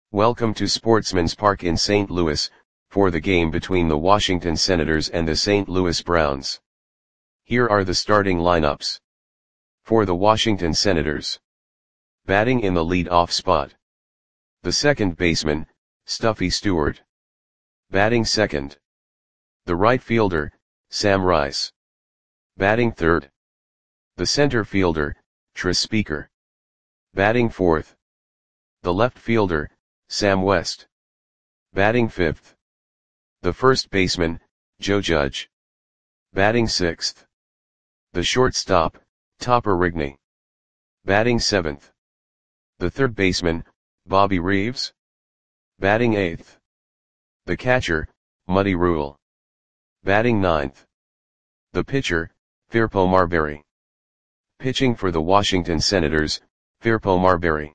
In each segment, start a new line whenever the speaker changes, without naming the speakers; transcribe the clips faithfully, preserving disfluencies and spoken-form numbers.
Welcome to Sportsman's Park in Saint Louis, for the game between the Washington Senators and the Saint Louis Browns. Here are the starting lineups. For the Washington Senators. Batting in the lead-off spot. The second baseman, Stuffy Stewart. Batting second. The right fielder, Sam Rice. Batting third. The center fielder, Tris Speaker. Batting fourth. The left fielder, Sam West. Batting fifth. The first baseman, Joe Judge. Batting sixth. The shortstop, Topper Rigney. Batting seventh. The third baseman, Bobby Reeves. Batting eighth. The catcher, Muddy Rule. Batting ninth. The pitcher, Firpo Marberry. Pitching for the Washington Senators, Firpo Marberry.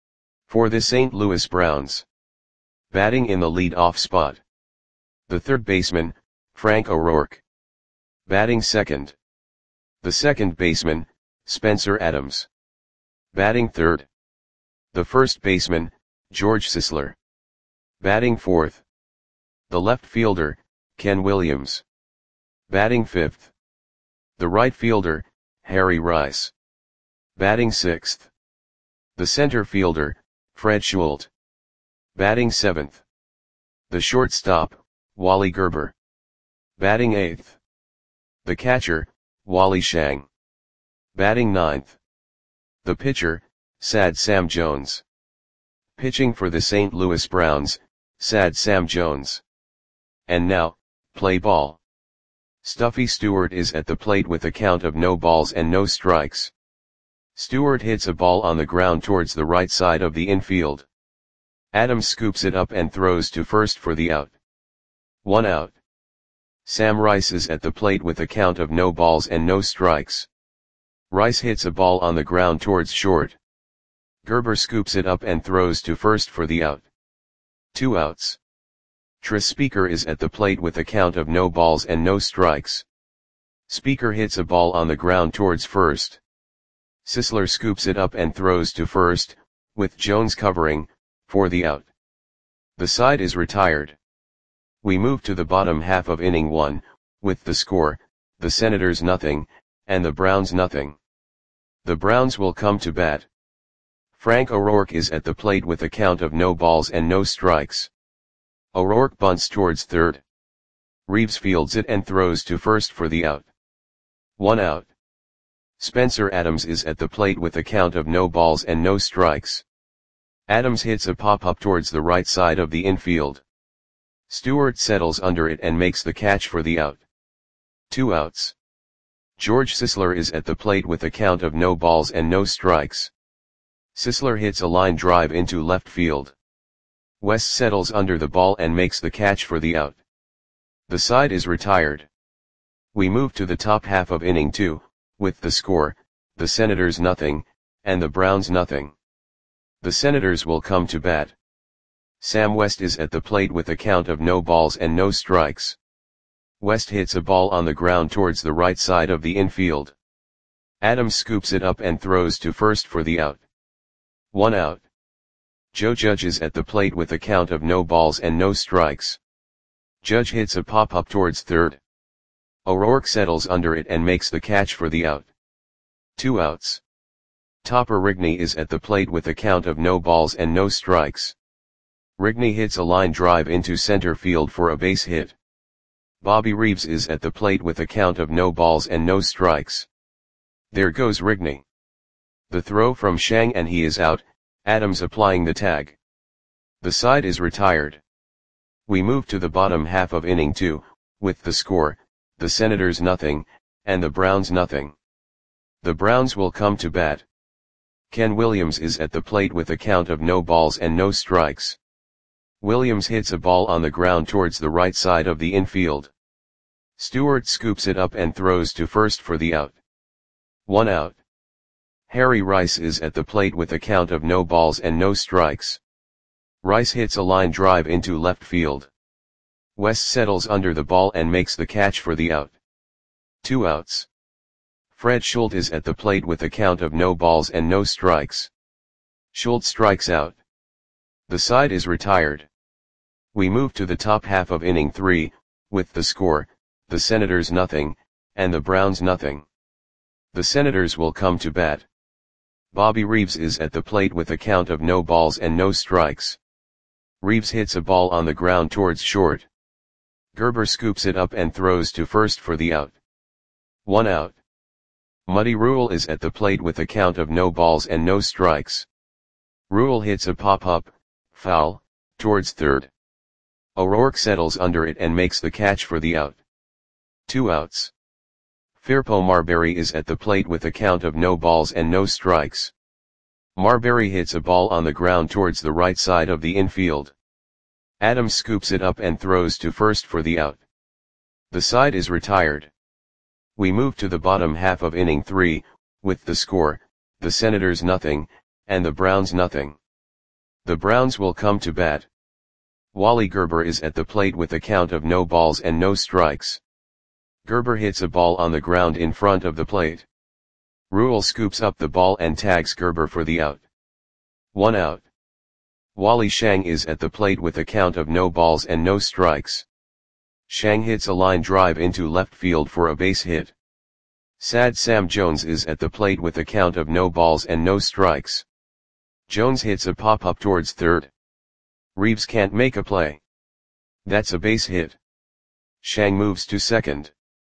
For the Saint Louis Browns. Batting in the lead-off spot. The third baseman, Frank O'Rourke. Batting second. The second baseman, Spencer Adams. Batting third. The first baseman, George Sisler. Batting fourth. The left fielder, Ken Williams. Batting fifth. The right fielder, Harry Rice. Batting sixth. The center fielder, Fred Schult. Batting seventh. The shortstop, Wally Gerber. Batting eighth. The catcher, Wally Shang. Batting ninth. The pitcher, Sad Sam Jones. Pitching for the Saint Louis Browns, Sad Sam Jones. And now, play ball. Stuffy Stewart is at the plate with a count of no balls and no strikes. Stewart hits a ball on the ground towards the right side of the infield. Adams scoops it up and throws to first for the out. One out. Sam Rice is at the plate with a count of no balls and no strikes. Rice hits a ball on the ground towards short. Gerber scoops it up and throws to first for the out. Two outs. Tris Speaker is at the plate with a count of no balls and no strikes. Speaker hits a ball on the ground towards first. Sisler scoops it up and throws to first, with Jones covering, for the out. The side is retired. We move to the bottom half of inning one, with the score, the Senators nothing, and the Browns nothing. The Browns will come to bat. Frank O'Rourke is at the plate with a count of no balls and no strikes. O'Rourke bunts towards third. Reeves fields it and throws to first for the out. One out. Spencer Adams is at the plate with a count of no balls and no strikes. Adams hits a pop-up towards the right side of the infield. Stewart settles under it and makes the catch for the out. Two outs. George Sisler is at the plate with a count of no balls and no strikes. Sisler hits a line drive into left field. West settles under the ball and makes the catch for the out. The side is retired. We move to the top half of inning two, with the score, the Senators nothing, and the Browns nothing. The Senators will come to bat. Sam West is at the plate with a count of no balls and no strikes. West hits a ball on the ground towards the right side of the infield. Adams scoops it up and throws to first for the out. One out. Joe Judge is at the plate with a count of no balls and no strikes. Judge hits a pop-up towards third. O'Rourke settles under it and makes the catch for the out. Two outs. Topper Rigney is at the plate with a count of no balls and no strikes. Rigney hits a line drive into center field for a base hit. Bobby Reeves is at the plate with a count of no balls and no strikes. There goes Rigney. The throw from Shang and he is out, Adams applying the tag. The side is retired. We move to the bottom half of inning two, with the score, the Senators nothing, and the Browns nothing. The Browns will come to bat. Ken Williams is at the plate with a count of no balls and no strikes. Williams hits a ball on the ground towards the right side of the infield. Stewart scoops it up and throws to first for the out. One out. Harry Rice is at the plate with a count of no balls and no strikes. Rice hits a line drive into left field. West settles under the ball and makes the catch for the out. Two outs. Fred Schult is at the plate with a count of no balls and no strikes. Schult strikes out. The side is retired. We move to the top half of inning three, with the score, the Senators nothing, and the Browns nothing. The Senators will come to bat. Bobby Reeves is at the plate with a count of no balls and no strikes. Reeves hits a ball on the ground towards short. Gerber scoops it up and throws to first for the out. One out. Muddy Rule is at the plate with a count of no balls and no strikes. Rule hits a pop-up, foul, towards third. O'Rourke settles under it and makes the catch for the out. Two outs. Firpo Marbury is at the plate with a count of no balls and no strikes. Marbury hits a ball on the ground towards the right side of the infield. Adams scoops it up and throws to first for the out. The side is retired. We move to the bottom half of inning three, with the score, the Senators nothing, and the Browns nothing. The Browns will come to bat. Wally Gerber is at the plate with a count of no balls and no strikes. Gerber hits a ball on the ground in front of the plate. Rule scoops up the ball and tags Gerber for the out. One out. Wally Shang is at the plate with a count of no balls and no strikes. Shang hits a line drive into left field for a base hit. Sad Sam Jones is at the plate with a count of no balls and no strikes. Jones hits a pop-up towards third. Reeves can't make a play. That's a base hit. Shang moves to second.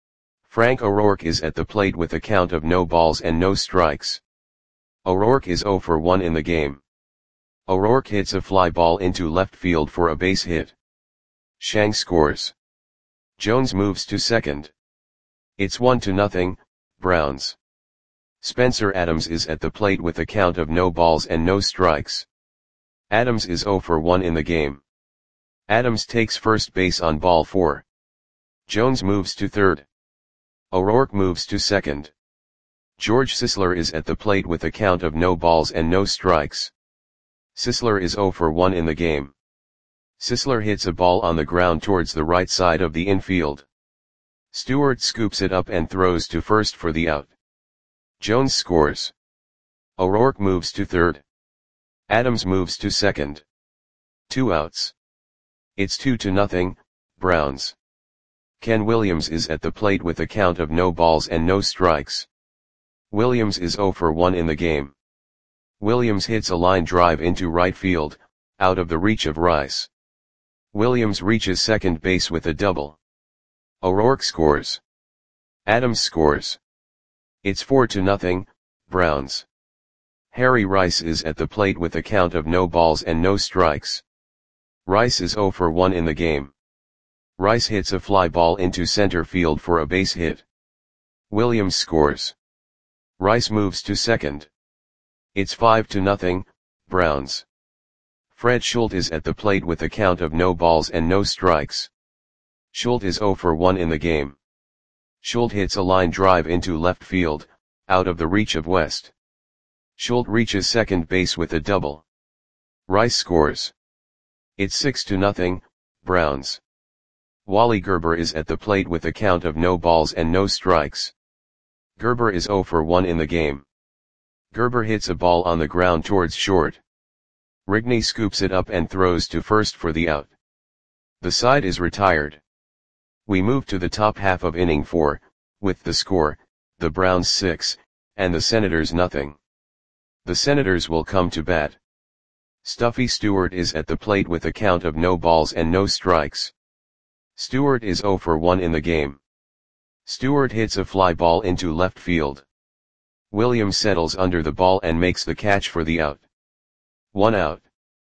Frank O'Rourke is at the plate with a count of no balls and no strikes. O'Rourke is oh for one in the game. O'Rourke hits a fly ball into left field for a base hit. Shang scores. Jones moves to second. It's one to nothing, Browns. Spencer Adams is at the plate with a count of no balls and no strikes. Adams is oh for one in the game. Adams takes first base on ball four. Jones moves to third. O'Rourke moves to second. George Sisler is at the plate with a count of no balls and no strikes. Sisler is oh for one in the game. Sisler hits a ball on the ground towards the right side of the infield. Stewart scoops it up and throws to first for the out. Jones scores. O'Rourke moves to third. Adams moves to second. Two outs. It's two to nothing, Browns. Ken Williams is at the plate with a count of no balls and no strikes. Williams is oh for one in the game. Williams hits a line drive into right field, out of the reach of Rice. Williams reaches second base with a double. O'Rourke scores. Adams scores. It's four to nothing, Browns. Harry Rice is at the plate with a count of no balls and no strikes. Rice is oh for one in the game. Rice hits a fly ball into center field for a base hit. Williams scores. Rice moves to second. It's five to nothing, Browns. Fred Schultz is at the plate with a count of no balls and no strikes. Schultz is oh for one in the game. Schultz hits a line drive into left field, out of the reach of West. Schultz reaches second base with a double. Rice scores. It's six to nothing, Browns. Wally Gerber is at the plate with a count of no balls and no strikes. Gerber is oh for one in the game. Gerber hits a ball on the ground towards short. Rigney scoops it up and throws to first for the out. The side is retired. We move to the top half of inning four, with the score, the Browns six, and the Senators nothing. The Senators will come to bat. Stuffy Stewart is at the plate with a count of no balls and no strikes. Stewart is oh for one in the game. Stewart hits a fly ball into left field. Williams settles under the ball and makes the catch for the out. One out.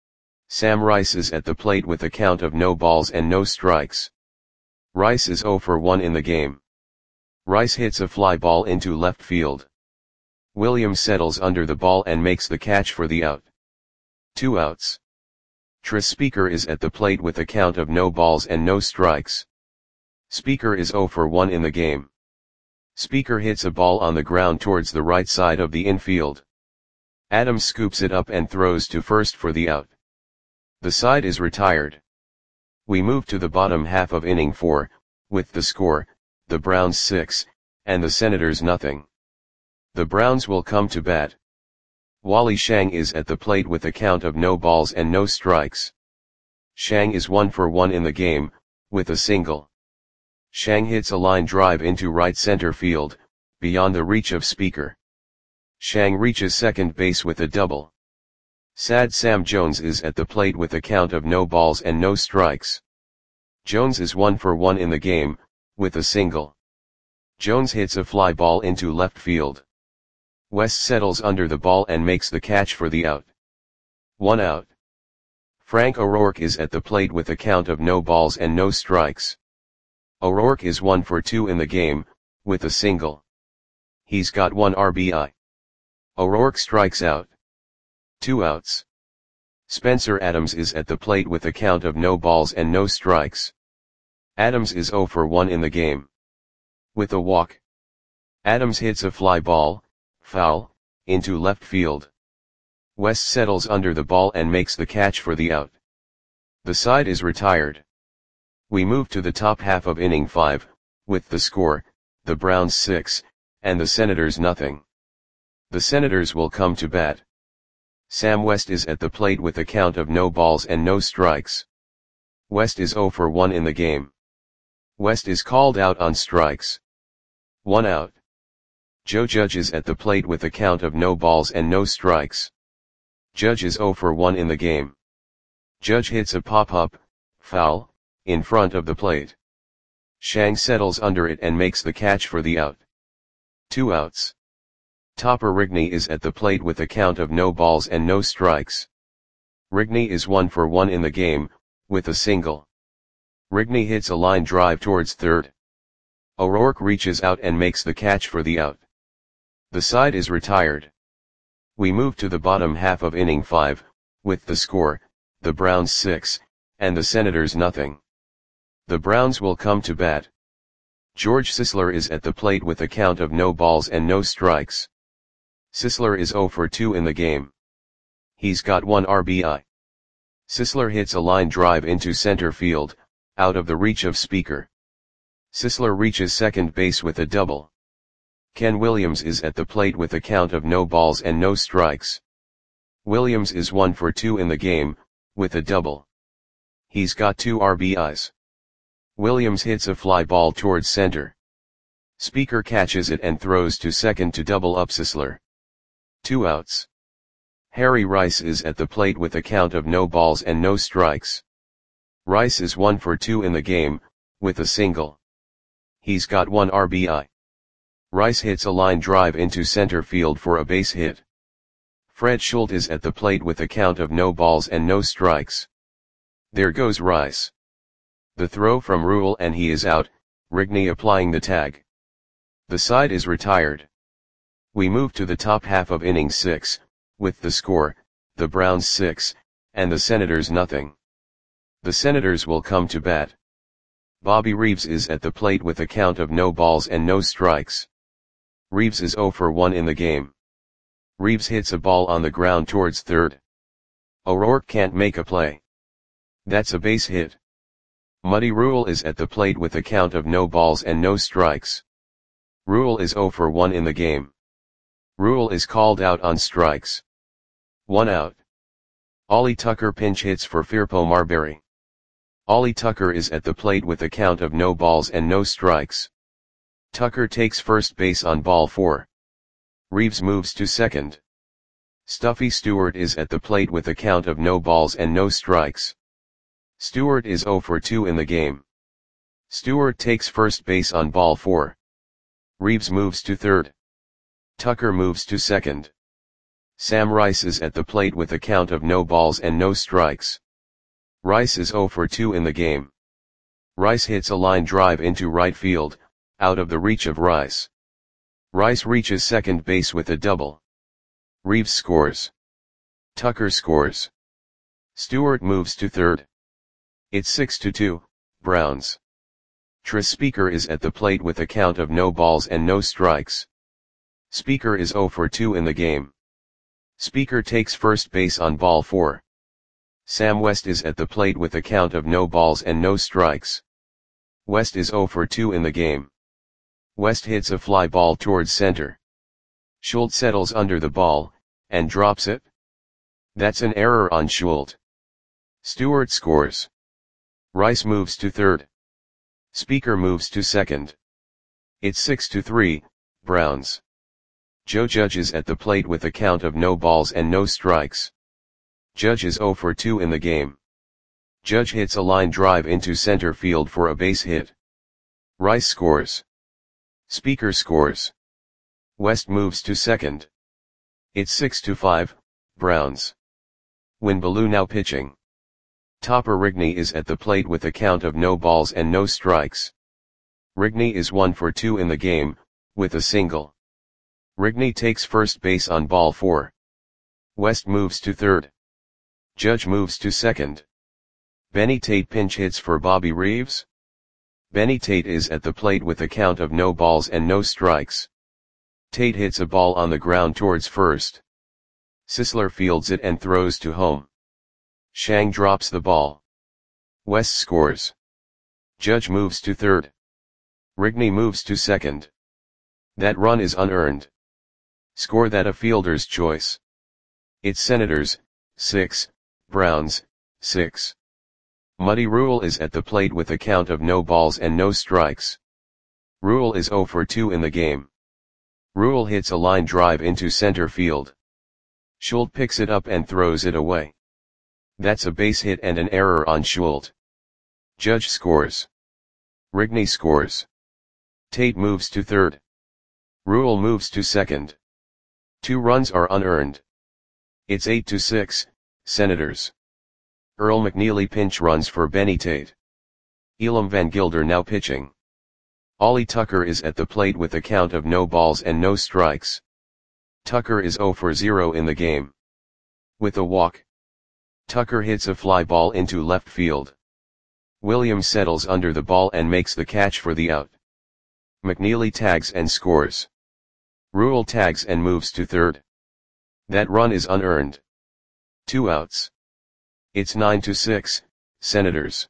Sam Rice is at the plate with a count of no balls and no strikes. Rice is oh for one in the game. Rice hits a fly ball into left field. Williams settles under the ball and makes the catch for the out. Two outs. Tris Speaker is at the plate with a count of no balls and no strikes. Speaker is oh for one in the game. Speaker hits a ball on the ground towards the right side of the infield. Adams scoops it up and throws to first for the out. The side is retired. We move to the bottom half of inning four, with the score, the Browns six, and the Senators nothing. The Browns will come to bat. Wally Shang is at the plate with a count of no balls and no strikes. Shang is one for one in the game, with a single. Shang hits a line drive into right center field, beyond the reach of Speaker. Shang reaches second base with a double. Sad Sam Jones is at the plate with a count of no balls and no strikes. Jones is one for one in the game, with a single. Jones hits a fly ball into left field. West settles under the ball and makes the catch for the out. One out. Frank O'Rourke is at the plate with a count of no balls and no strikes. O'Rourke is one for two in the game, with a single. He's got one R B I. O'Rourke strikes out. Two outs. Spencer Adams is at the plate with a count of no balls and no strikes. Adams is zero for one in the game. With a walk. Adams hits a fly ball, foul, into left field. West settles under the ball and makes the catch for the out. The side is retired. We move to the top half of inning five, with the score, the Browns six, and the Senators nothing. The Senators will come to bat. Sam West is at the plate with a count of no balls and no strikes. West is zero for one in the game. West is called out on strikes. One out. Joe Judge is at the plate with a count of no balls and no strikes. Judge is zero for one in the game. Judge hits a pop-up, foul, in front of the plate. Shang settles under it and makes the catch for the out. Two outs. Topper Rigney is at the plate with a count of no balls and no strikes. Rigney is one for one in the game, with a single. Rigney hits a line drive towards third. O'Rourke reaches out and makes the catch for the out. The side is retired. We move to the bottom half of inning five, with the score, the Browns six, and the Senators nothing. The Browns will come to bat. George Sisler is at the plate with a count of no balls and no strikes. Sisler is zero for two in the game. He's got one R B I. Sisler hits a line drive into center field, out of the reach of Speaker. Sisler reaches second base with a double. Ken Williams is at the plate with a count of no balls and no strikes. Williams is one for two in the game, with a double. He's got two R B Is. Williams hits a fly ball towards center. Speaker catches it and throws to second to double up Sisler. Two outs. Harry Rice is at the plate with a count of no balls and no strikes. Rice is one for two in the game, with a single. He's got one R B I. Rice hits a line drive into center field for a base hit. Fred Schultz is at the plate with a count of no balls and no strikes. There goes Rice. The throw from Rule and he is out, Rigney applying the tag. The side is retired. We move to the top half of inning six, with the score, the Browns six, and the Senators nothing. The Senators will come to bat. Bobby Reeves is at the plate with a count of no balls and no strikes. Reeves is zero for one in the game. Reeves hits a ball on the ground towards third. O'Rourke can't make a play. That's a base hit. Muddy Rule is at the plate with a count of no balls and no strikes. Rule is zero for one in the game. Rule is called out on strikes. One out. Ollie Tucker pinch hits for Firpo Marbury. Ollie Tucker is at the plate with a count of no balls and no strikes. Tucker takes first base on ball four. Reeves moves to second. Stuffy Stewart is at the plate with a count of no balls and no strikes. Stewart is zero for two in the game. Stewart takes first base on ball four. Reeves moves to third. Tucker moves to second. Sam Rice is at the plate with a count of no balls and no strikes. Rice is zero for two in the game. Rice hits a line drive into right field, out of the reach of Rice. Rice reaches second base with a double. Reeves scores. Tucker scores. Stewart moves to third. It's six to two, Browns. Tris Speaker is at the plate with a count of no balls and no strikes. Speaker is zero for two in the game. Speaker takes first base on ball four. Sam West is at the plate with a count of no balls and no strikes. West is zero for two in the game. West hits a fly ball towards center. Schultz settles under the ball, and drops it. That's an error on Schultz. Stewart scores. Rice moves to third. Speaker moves to second. It's six to three, Browns. Joe Judge is at the plate with a count of no balls and no strikes. Judge is zero for two in the game. Judge hits a line drive into center field for a base hit. Rice scores. Speaker scores. West moves to second. It's six to five, Browns. Win Ballou now pitching. Topper Rigney is at the plate with a count of no balls and no strikes. Rigney is one for two in the game, with a single. Rigney takes first base on ball four. West moves to third. Judge moves to second. Benny Tate pinch hits for Bobby Reeves. Benny Tate is at the plate with a count of no balls and no strikes. Tate hits a ball on the ground towards first. Sisler fields it and throws to home. Shang drops the ball. West scores. Judge moves to third. Rigney moves to second. That run is unearned. Score that a fielder's choice. It's Senators, six, Browns, six. Muddy Rule is at the plate with a count of no balls and no strikes. Rule is zero for two in the game. Rule hits a line drive into center field. Schultz picks it up and throws it away. That's a base hit and an error on Schultz. Judge scores. Rigney scores. Tate moves to third. Rule moves to second. Two runs are unearned. It's eight to six, Senators. Earl McNeely pinch runs for Benny Tate. Elam Van Gilder now pitching. Ollie Tucker is at the plate with a count of no balls and no strikes. Tucker is zero for zero in the game. With a walk. Tucker hits a fly ball into left field. Williams settles under the ball and makes the catch for the out. McNeely tags and scores. Rule tags and moves to third. That run is unearned. Two outs. It's nine to six, Senators.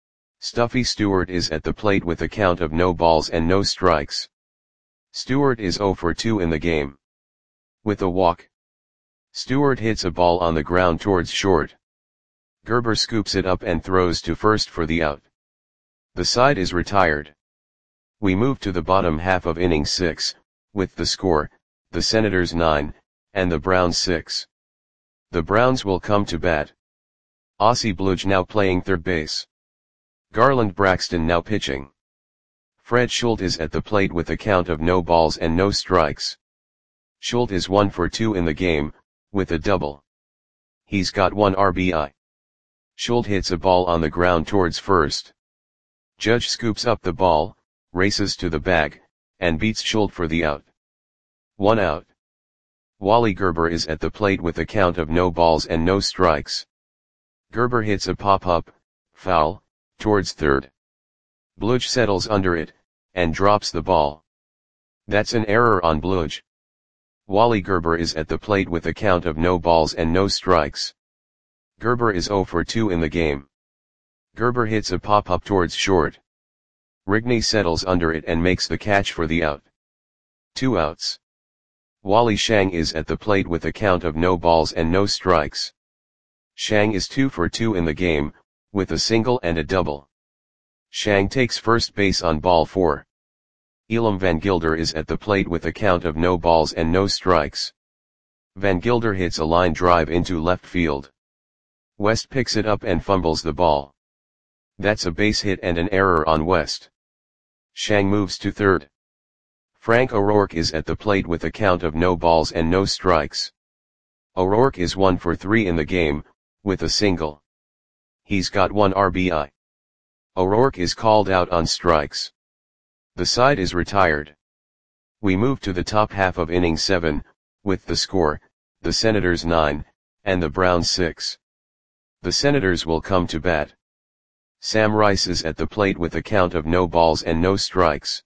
Stuffy Stewart is at the plate with a count of no balls and no strikes. Stewart is zero for two in the game. With a walk. Stewart hits a ball on the ground towards short. Gerber scoops it up and throws to first for the out. The side is retired. We move to the bottom half of inning six, with the score, the Senators nine, and the Browns six. The Browns will come to bat. Ossie Bludge now playing third base. Garland Braxton now pitching. Fred Schultz is at the plate with a count of no balls and no strikes. Schultz is one for two in the game, with a double. He's got one R B I. Schultz hits a ball on the ground towards first. Judge scoops up the ball, races to the bag, and beats Schultz for the out. One out. Wally Gerber is at the plate with a count of no balls and no strikes. Gerber hits a pop-up, foul, towards third. Bludge settles under it, and drops the ball. That's an error on Bludge. Wally Gerber is at the plate with a count of no balls and no strikes. Gerber is zero for two in the game. Gerber hits a pop-up towards short. Rigney settles under it and makes the catch for the out. Two outs. Wally Shang is at the plate with a count of no balls and no strikes. Shang is two for two in the game, with a single and a double. Shang takes first base on ball four. Elam Van Gilder is at the plate with a count of no balls and no strikes. Van Gilder hits a line drive into left field. West picks it up and fumbles the ball. That's a base hit and an error on West. Shang moves to third. Frank O'Rourke is at the plate with a count of no balls and no strikes. O'Rourke is one for three in the game, with a single. He's got one R B I. O'Rourke is called out on strikes. The side is retired. We move to the top half of inning seven, with the score, the Senators nine, and the Browns six. The Senators will come to bat. Sam Rice is at the plate with a count of no balls and no strikes.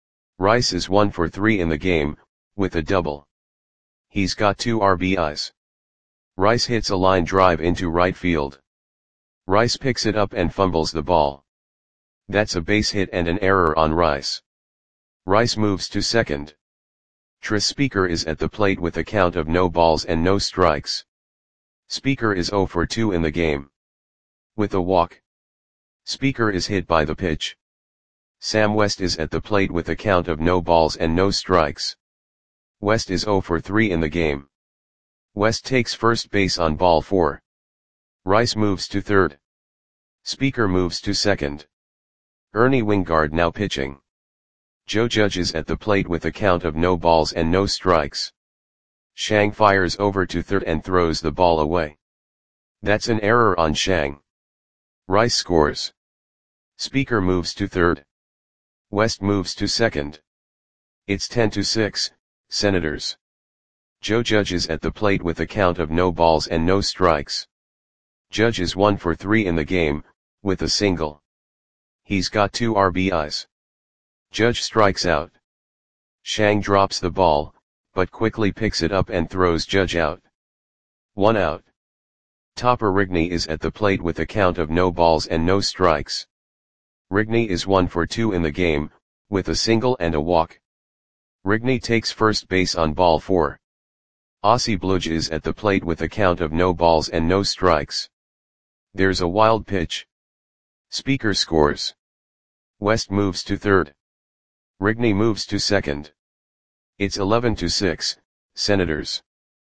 Rice is one for three in the game, with a double. He's got two R B Is. Rice hits a line drive into right field. Rice picks it up and fumbles the ball. That's a base hit and an error on Rice. Rice moves to second. Tris Speaker is at the plate with a count of no balls and no strikes. Speaker is zero for two in the game. With a walk. Speaker is hit by the pitch. Sam West is at the plate with a count of no balls and no strikes. West is zero for three in the game. West takes first base on ball four. Rice moves to third. Speaker moves to second. Ernie Wingard now pitching. Joe Judge is at the plate with a count of no balls and no strikes. Shang fires over to third and throws the ball away. That's an error on Shang. Rice scores. Speaker moves to third. West moves to second. It's ten to six, Senators. Joe Judge is at the plate with a count of no balls and no strikes. Judge is one for three in the game, with a single. He's got two R B Is. Judge strikes out. Shang drops the ball, but quickly picks it up and throws Judge out. One out. Topper Rigney is at the plate with a count of no balls and no strikes. Rigney is one for two in the game, with a single and a walk. Rigney takes first base on ball four. Ossie Bludge is at the plate with a count of no balls and no strikes. There's a wild pitch. Speaker scores. West moves to third. Rigney moves to second. It's eleven to six, Senators.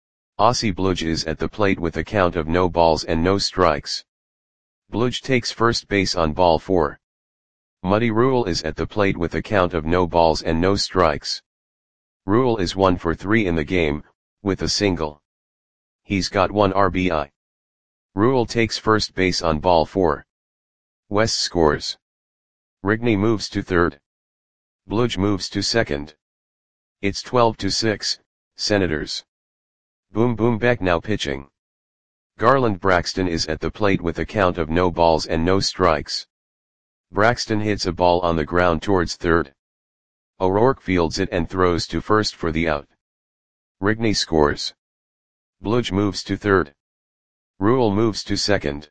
Ossie Bludge is at the plate with a count of no balls and no strikes. Bludge takes first base on ball four. Muddy Rule is at the plate with a count of no balls and no strikes. Rule is one for three in the game, with a single. He's got one R B I. Rule takes first base on ball four. West scores. Rigney moves to third. Bludge moves to second. It's twelve to six, Senators. Boom Boom Beck now pitching. Garland Braxton is at the plate with a count of no balls and no strikes. Braxton hits a ball on the ground towards third. O'Rourke fields it and throws to first for the out. Rigney scores. Bludge moves to third. Rule moves to second.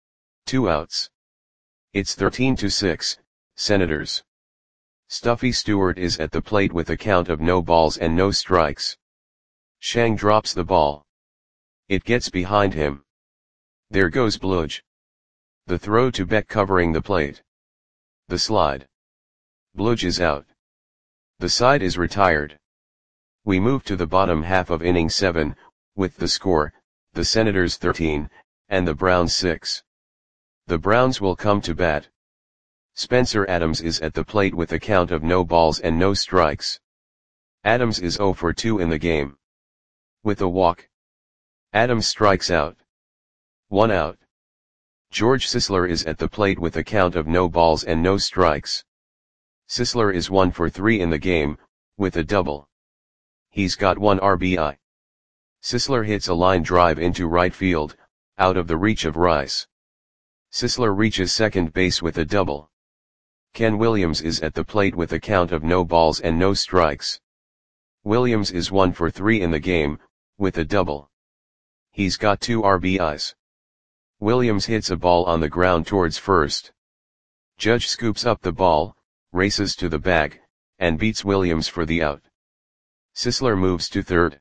Two outs. It's thirteen to six, Senators. Stuffy Stewart is at the plate with a count of no balls and no strikes. Shang drops the ball. It gets behind him. There goes Bludge. The throw to Beck covering the plate. The slide. Bludge is out. The side is retired. We move to the bottom half of inning seven, with the score, the Senators thirteen, and the Browns six. The Browns will come to bat. Spencer Adams is at the plate with a count of no balls and no strikes. Adams is zero for two in the game. With a walk. Adams strikes out. One out. George Sisler is at the plate with a count of no balls and no strikes. Sisler is one for three in the game, with a double. He's got one R B I. Sisler hits a line drive into right field, out of the reach of Rice. Sisler reaches second base with a double. Ken Williams is at the plate with a count of no balls and no strikes. Williams is one for three in the game, with a double. He's got two R B Is. Williams hits a ball on the ground towards first. Judge scoops up the ball, races to the bag, and beats Williams for the out. Sisler moves to third.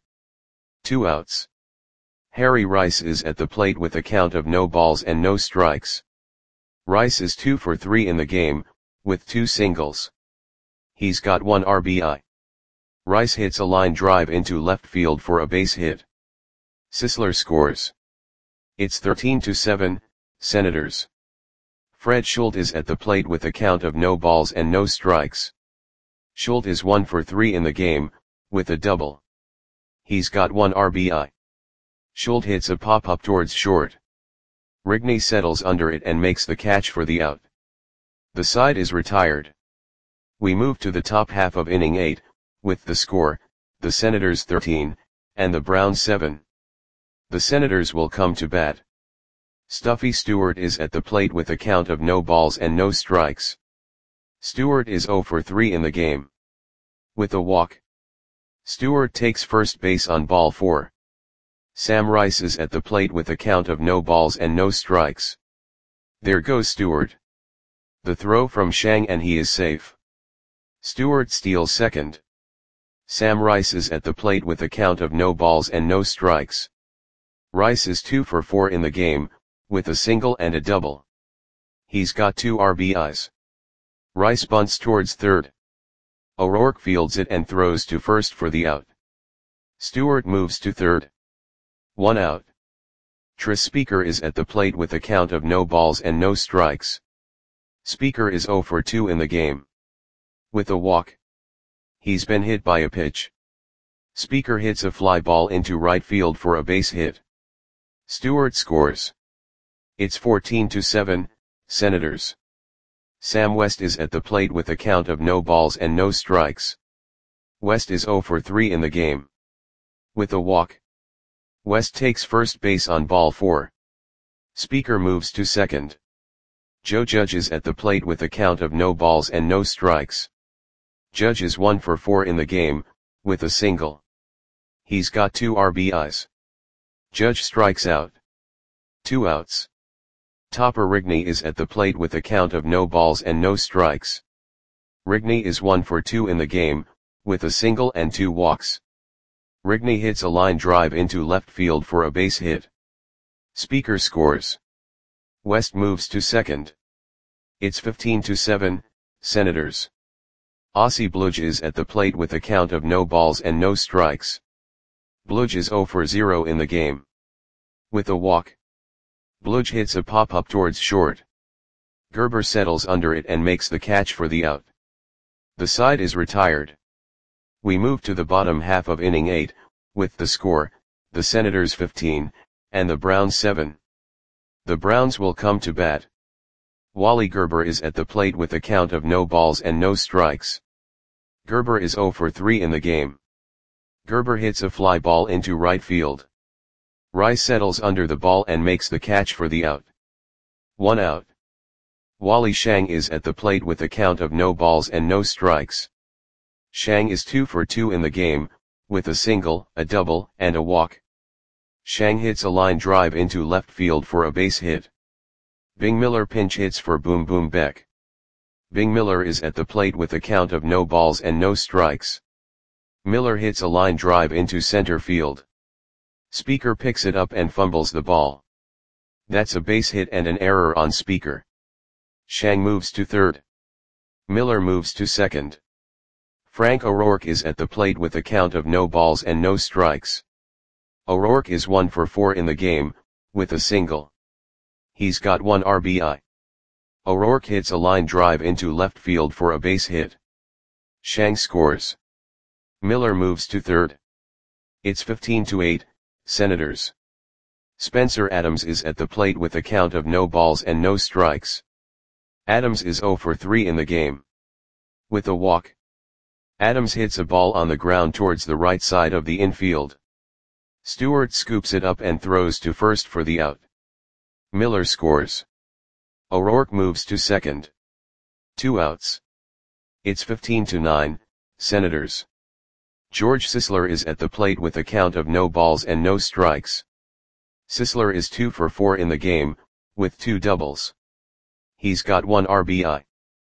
Two outs. Harry Rice is at the plate with a count of no balls and no strikes. Rice is two for three in the game, with two singles. He's got one R B I. Rice hits a line drive into left field for a base hit. Sisler scores. It's thirteen to seven, Senators. Fred Schultz is at the plate with a count of no balls and no strikes. Schultz is one for three in the game, with a double. He's got one R B I. Schultz hits a pop-up towards short. Rigney settles under it and makes the catch for the out. The side is retired. We move to the top half of inning eight, with the score, the Senators thirteen, and the Browns seven. The Senators will come to bat. Stuffy Stewart is at the plate with a count of no balls and no strikes. Stewart is zero for three in the game. With a walk. Stewart takes first base on ball four. Sam Rice is at the plate with a count of no balls and no strikes. There goes Stewart. The throw from Shang and he is safe. Stewart steals second. Sam Rice is at the plate with a count of no balls and no strikes. Rice is two for four in the game, with a single and a double. He's got two R B Is. Rice bunts towards third. O'Rourke fields it and throws to first for the out. Stewart moves to third. One out. Tris Speaker is at the plate with a count of no balls and no strikes. Speaker is zero for two in the game. With a walk. He's been hit by a pitch. Speaker hits a fly ball into right field for a base hit. Stewart scores. It's fourteen to seven, Senators. Sam West is at the plate with a count of no balls and no strikes. West is zero for three in the game. With a walk. West takes first base on ball four. Speaker moves to second. Joe Judge is at the plate with a count of no balls and no strikes. Judge is one for four in the game, with a single. He's got two R B Is. Judge strikes out. Two outs. Topper Rigney is at the plate with a count of no balls and no strikes. Rigney is one for two in the game, with a single and two walks. Rigney hits a line drive into left field for a base hit. Speaker scores. West moves to second. It's fifteen to seven, Senators. Ossie Bludge is at the plate with a count of no balls and no strikes. Bludge is zero for zero in the game. With a walk. Bludge hits a pop-up towards short. Gerber settles under it and makes the catch for the out. The side is retired. We move to the bottom half of inning eight, with the score, the Senators fifteen, and the Browns seven. The Browns will come to bat. Wally Gerber is at the plate with a count of no balls and no strikes. Gerber is zero for three in the game. Gerber hits a fly ball into right field. Rice settles under the ball and makes the catch for the out. One out. Wally Shang is at the plate with a count of no balls and no strikes. Shang is two for two in the game, with a single, a double, and a walk. Shang hits a line drive into left field for a base hit. Bing Miller pinch hits for Boom Boom Beck. Bing Miller is at the plate with a count of no balls and no strikes. Miller hits a line drive into center field. Speaker picks it up and fumbles the ball. That's a base hit and an error on Speaker. Shang moves to third. Miller moves to second. Frank O'Rourke is at the plate with a count of no balls and no strikes. O'Rourke is one for four in the game, with a single. He's got one R B I. O'Rourke hits a line drive into left field for a base hit. Shang scores. Miller moves to third. It's fifteen to eight, Senators. Spencer Adams is at the plate with a count of no balls and no strikes. Adams is zero for three in the game. With a walk. Adams hits a ball on the ground towards the right side of the infield. Stewart scoops it up and throws to first for the out. Miller scores. O'Rourke moves to second. Two outs. It's fifteen to nine, Senators. George Sisler is at the plate with a count of no balls and no strikes. Sisler is two for four in the game, with two doubles. He's got one R B I.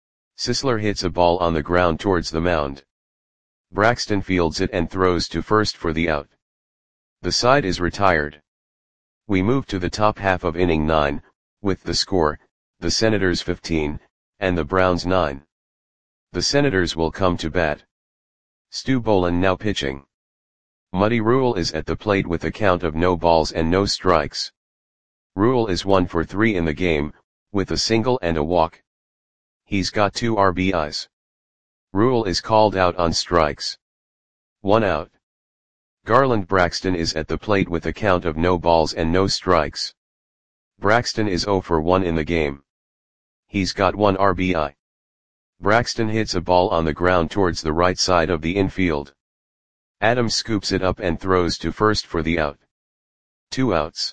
Sisler hits a ball on the ground towards the mound. Braxton fields it and throws to first for the out. The side is retired. We move to the top half of inning nine, with the score, the Senators fifteen, and the Browns nine. The Senators will come to bat. Stu Boland now pitching. Muddy Rule is at the plate with a count of no balls and no strikes. Rule is one for three in the game, with a single and a walk. He's got two R B Is. Rule is called out on strikes. One out. Garland Braxton is at the plate with a count of no balls and no strikes. Braxton is zero for one in the game. He's got one R B I. Braxton hits a ball on the ground towards the right side of the infield. Adams scoops it up and throws to first for the out. Two outs.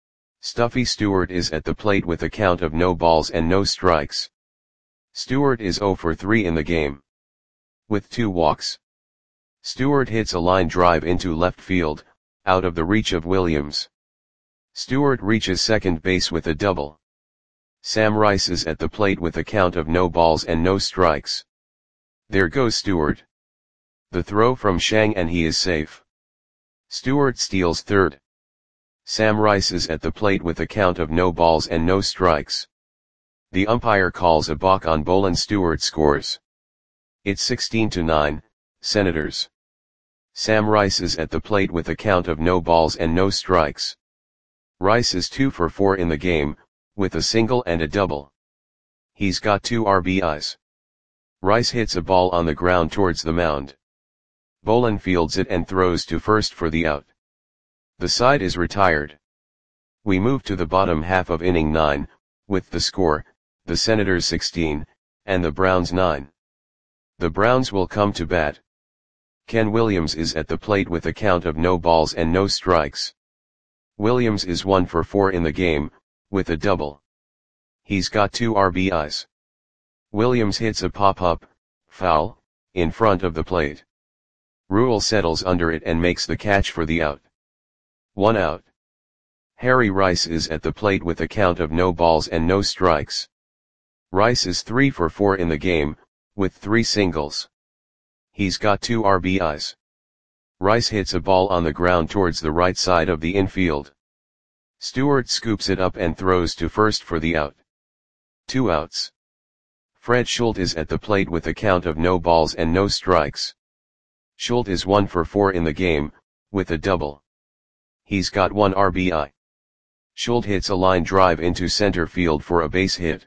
Stuffy Stewart is at the plate with a count of no balls and no strikes. Stewart is zero for three in the game. With two walks. Stewart hits a line drive into left field, out of the reach of Williams. Stewart reaches second base with a double. Sam Rice is at the plate with a count of no balls and no strikes. There goes Stewart. The throw from Shang and he is safe. Stewart steals third. Sam Rice is at the plate with a count of no balls and no strikes. The umpire calls a balk on Boland. Stewart scores. It's sixteen to nine, Senators. Sam Rice is at the plate with a count of no balls and no strikes. Rice is two for four in the game, with a single and a double. He's got two R B Is. Rice hits a ball on the ground towards the mound. Boland fields it and throws to first for the out. The side is retired. We move to the bottom half of inning nine, with the score, the Senators sixteen, and the Browns nine. The Browns will come to bat. Ken Williams is at the plate with a count of no balls and no strikes. Williams is one for four in the game, with a double. He's got two R B Is. Williams hits a pop-up, foul, in front of the plate. Rule settles under it and makes the catch for the out. One out. Harry Rice is at the plate with a count of no balls and no strikes. Rice is three for four in the game, with three singles. He's got two R B Is. Rice hits a ball on the ground towards the right side of the infield. Stewart scoops it up and throws to first for the out. Two outs. Fred Schultz is at the plate with a count of no balls and no strikes. Schultz is one for four in the game, with a double. He's got one R B I. Schultz hits a line drive into center field for a base hit.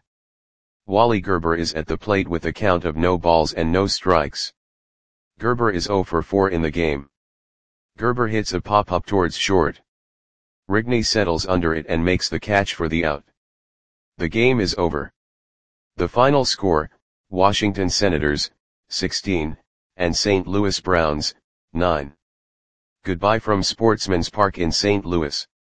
Wally Gerber is at the plate with a count of no balls and no strikes. Gerber is zero for four in the game. Gerber hits a pop-up towards short. Rigney settles under it and makes the catch for the out. The game is over. The final score, Washington Senators, sixteen, and Saint Louis Browns, nine. Goodbye from Sportsman's Park in Saint Louis.